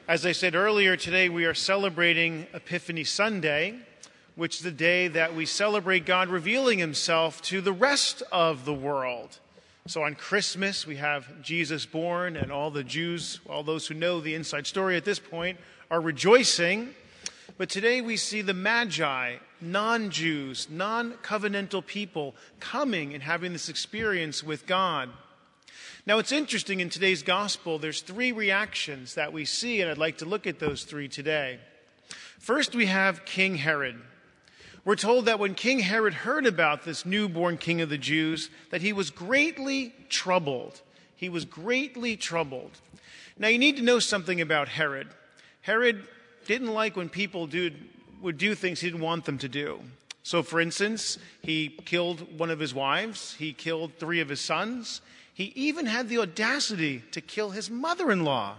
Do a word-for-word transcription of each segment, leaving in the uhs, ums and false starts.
As I said earlier, today we are celebrating Epiphany Sunday, which is the day that we celebrate God revealing himself to the rest of the world. So on Christmas, we have Jesus born, and all the Jews, all those who know the inside story at this point, are rejoicing. But today we see the Magi, non-Jews, non-covenantal people, coming and having this experience with God. Now, it's interesting in today's gospel, there's three reactions that we see, and I'd like to look at those three today. First, we have King Herod. We're told that when King Herod heard about this newborn king of the Jews, that he was greatly troubled. He was greatly troubled. Now, you need to know something about Herod. Herod didn't like when people do, would do things he didn't want them to do. So, for instance, he killed one of his wives. He killed three of his sons. He even had the audacity to kill his mother-in-law.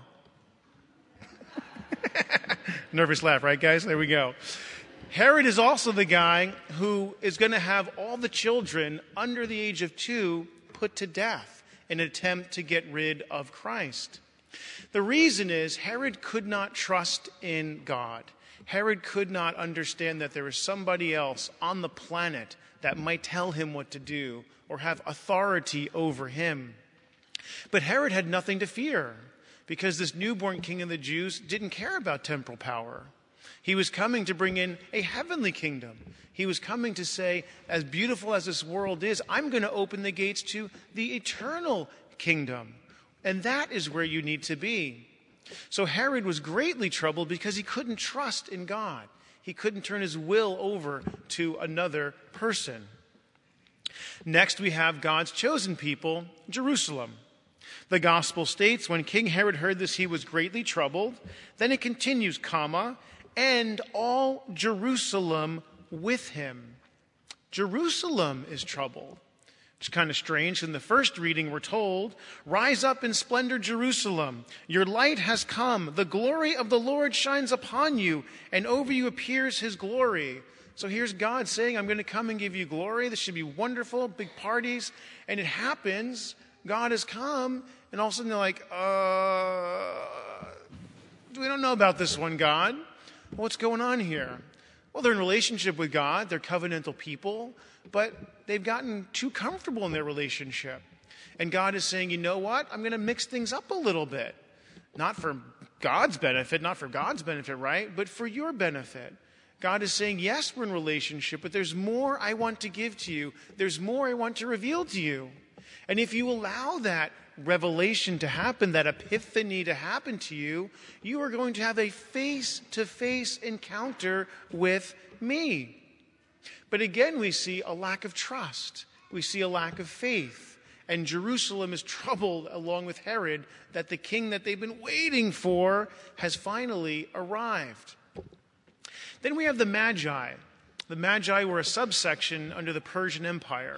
Nervous laugh, right, guys? There we go. Herod is also the guy who is going to have all the children under the age of two put to death in an attempt to get rid of Christ. The reason is Herod could not trust in God. Herod could not understand that there was somebody else on the planet that might tell him what to do or have authority over him. But Herod had nothing to fear because this newborn king of the Jews didn't care about temporal power. He was coming to bring in a heavenly kingdom. He was coming to say, as beautiful as this world is, I'm going to open the gates to the eternal kingdom. And that is where you need to be. So Herod was greatly troubled because he couldn't trust in God. He couldn't turn his will over to another person. Next, we have God's chosen people, Jerusalem. The gospel states, when King Herod heard this, he was greatly troubled. Then it continues, comma, and all Jerusalem with him. Jerusalem is troubled. It's kind of strange. In the first reading, we're told, rise up in splendor, Jerusalem. Your light has come. The glory of the Lord shines upon you, and over you appears his glory. So here's God saying, I'm going to come and give you glory. This should be wonderful, big parties. And it happens. God has come, and all of a sudden they're like, uh, we don't know about this one, God. What's going on here? Well, they're in relationship with God. They're covenantal people, but they've gotten too comfortable in their relationship. And God is saying, you know what? I'm going to mix things up a little bit. Not for God's benefit, not for God's benefit, right? But for your benefit. God is saying, yes, we're in relationship, but there's more I want to give to you. There's more I want to reveal to you. And if you allow that revelation to happen, that epiphany to happen to you, you are going to have a face-to-face encounter with me. But again, we see a lack of trust. We see a lack of faith. And Jerusalem is troubled along with Herod that the king that they've been waiting for has finally arrived. Then we have the Magi. The Magi were a subsection under the Persian Empire.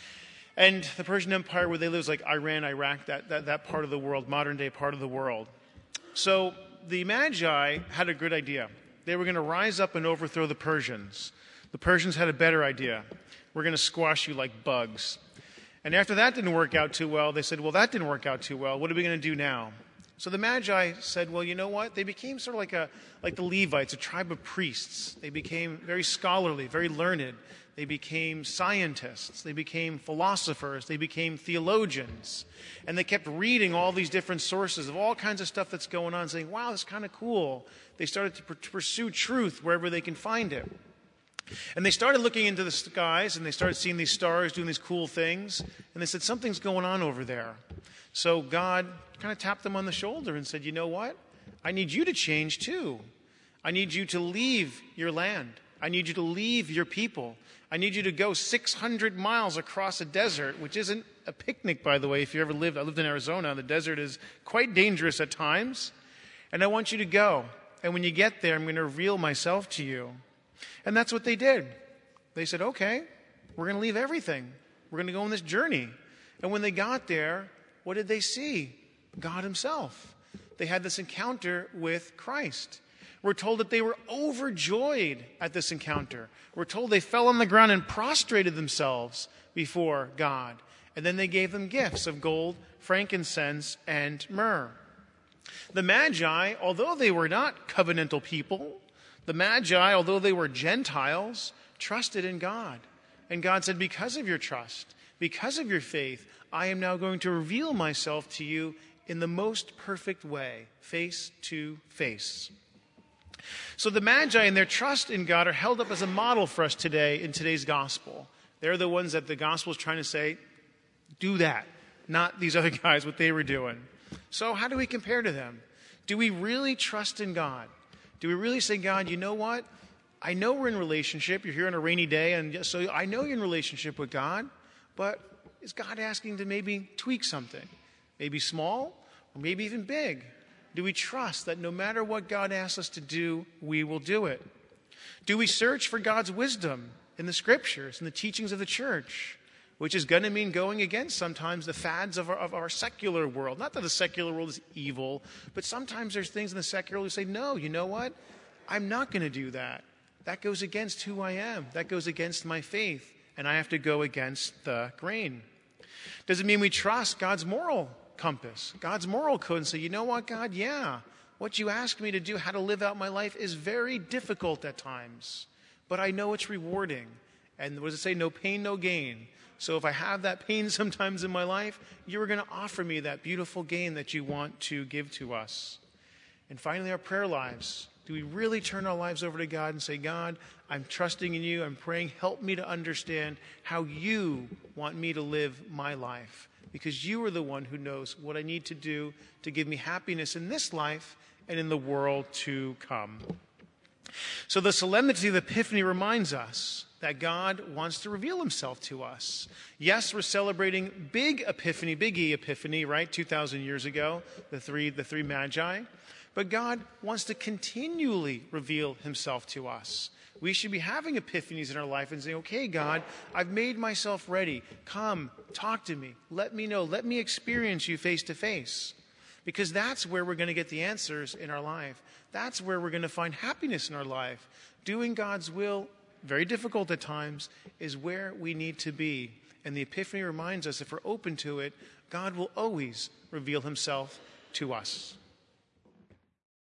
And the Persian Empire, where they lived, was like Iran, Iraq, that, that, that part of the world, modern-day part of the world. So the Magi had a good idea. They were going to rise up and overthrow the Persians. The Persians had a better idea. We're going to squash you like bugs. And after that didn't work out too well, they said, well, that didn't work out too well. What are we going to do now? So the Magi said, well, you know what? They became sort of like a like the Levites, a tribe of priests. They became very scholarly, very learned. They became scientists. They became philosophers. They became theologians. And they kept reading all these different sources of all kinds of stuff that's going on, saying, wow, that's kind of cool. They started to, pr- to pursue truth wherever they can find it. And they started looking into the skies, and they started seeing these stars doing these cool things. And they said, something's going on over there. So God kind of tapped them on the shoulder and said, you know what? I need you to change too. I need you to leave your land. I need you to leave your people. I need you to go six hundred miles across a desert, which isn't a picnic, by the way. If you ever lived, I lived in Arizona. The desert is quite dangerous at times. And I want you to go. And when you get there, I'm going to reveal myself to you. And that's what they did. They said, okay, we're going to leave everything. We're going to go on this journey. And when they got there, what did they see? God himself. They had this encounter with Christ. We're told that they were overjoyed at this encounter. We're told they fell on the ground and prostrated themselves before God. And then they gave them gifts of gold, frankincense, and myrrh. The Magi, although they were not covenantal people, the Magi, although they were Gentiles, trusted in God. And God said, because of your trust, because of your faith, I am now going to reveal myself to you in the most perfect way, face to face. So the Magi and their trust in God are held up as a model for us today in today's gospel. They're the ones that the gospel is trying to say, do that, not these other guys, what they were doing. So how do we compare to them? Do we really trust in God? Do we really say, God, you know what? I know we're in relationship. You're here on a rainy day, and so I know you're in relationship with God, but is God asking to maybe tweak something? Maybe small, or maybe even big? Do we trust that no matter what God asks us to do, we will do it? Do we search for God's wisdom in the scriptures, in the teachings of the church, which is going to mean going against sometimes the fads of our, of our secular world? Not that the secular world is evil, but sometimes there's things in the secular world who say, no, you know what? I'm not going to do that. That goes against who I am. That goes against my faith, and I have to go against the grain. Does it mean we trust God's moral compass, God's moral code, and say, you know what, God, yeah, what you ask me to do, how to live out my life is very difficult at times, but I know it's rewarding. And what does it say? No pain, no gain. So if I have that pain sometimes in my life, you're going to offer me that beautiful gain that you want to give to us. And finally, our prayer lives. Do we really turn our lives over to God and say, God, I'm trusting in you, I'm praying, help me to understand how you want me to live my life, because you are the one who knows what I need to do to give me happiness in this life and in the world to come. So the solemnity of Epiphany reminds us that God wants to reveal himself to us. Yes, we're celebrating big Epiphany, big E Epiphany, right, two thousand years ago, the three, the three Magi. But God wants to continually reveal himself to us. We should be having epiphanies in our life and saying, okay, God, I've made myself ready. Come, talk to me. Let me know. Let me experience you face to face. Because that's where we're going to get the answers in our life. That's where we're going to find happiness in our life. Doing God's will, very difficult at times, is where we need to be. And the Epiphany reminds us, if we're open to it, God will always reveal himself to us.